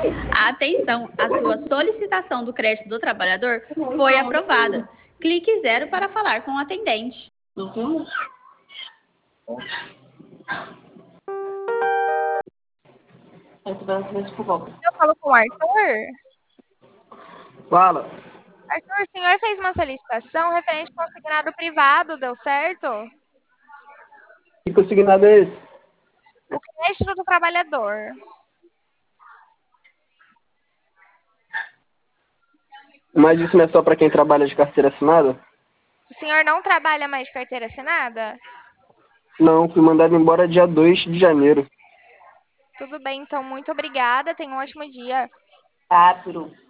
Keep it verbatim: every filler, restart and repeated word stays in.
Atenção, a sua solicitação do crédito do trabalhador foi aprovada. Clique zero para falar com o atendente. Eu falo com o Arthur? Fala. Arthur, o senhor fez uma solicitação referente ao consignado privado, deu certo? Que consignado é esse? O crédito do trabalhador. Mas isso não é só para quem trabalha de carteira assinada? O senhor não trabalha mais de carteira assinada? Não, fui mandado embora dia dois de janeiro. Tudo bem, então, muito obrigada. Tenha um ótimo dia. Quatro.